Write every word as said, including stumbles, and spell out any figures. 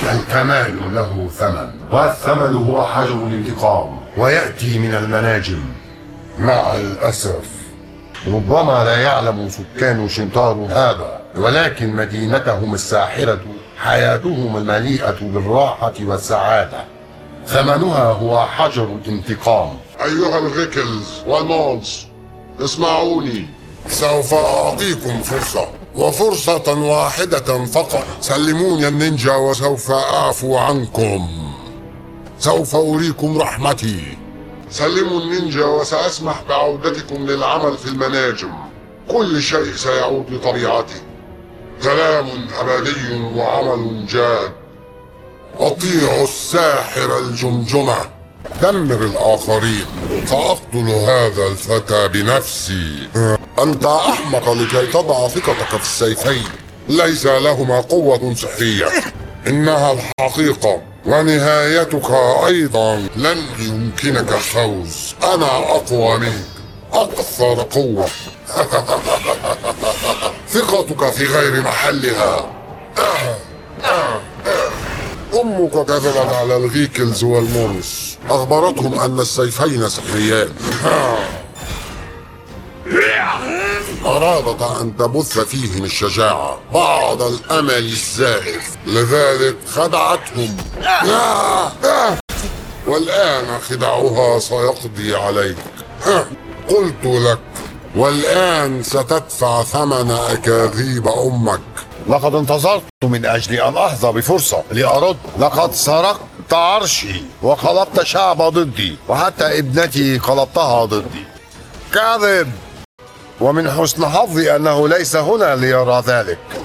الكمال له ثمن، والثمن هو حجر الانتقام، ويأتي من المناجم. مع الأسف. ربما لا يعلم سكان شنتارو هذا، ولكن مدينتهم الساحرة حياتهم المليئة بالراحة والسعادة، ثمنها هو حجر الانتقام. أيها الغيكلز والمونز، اسمعوني، سوف أعطيكم فرصة، وفرصة واحدة فقط. سلموني النينجا وسوف أعفو عنكم. سوف أريكم رحمتي. سلموا النينجا وسأسمح بعودتكم للعمل في المناجم. كل شيء سيعود لطبيعته. كلام أبدي وعمل جاد. أطيعوا الساحر الجمجمة. دمر الآخرين. سأقتل هذا الفتى بنفسي. أنت أحمق لكي تضع ثقتك في السيفين. ليس لهما قوة سحرية. إنها الحقيقة، ونهايتك أيضا لن يمكنك الفوز. أنا أقوى منك، أكثر قوة. ثقتك في غير محلها. أمك كذبت على الغيكلز والمونس، أخبرتهم أن السيفين سحريان. أرادت أن تبث فيهم الشجاعة، بعض الأمل الزائف، لذلك خدعتهم. والآن خداعها سيقضي عليك. قلت لك، والآن ستدفع ثمن أكاذيب أمك. لقد انتظرت من أجل أن أحظى بفرصة لأرد. لقد سرقت عرشي وقلبت شعب ضدي، وحتى ابنتي قلبتها ضدي. كاذب! ومن حسن حظي أنه ليس هنا ليرى ذلك.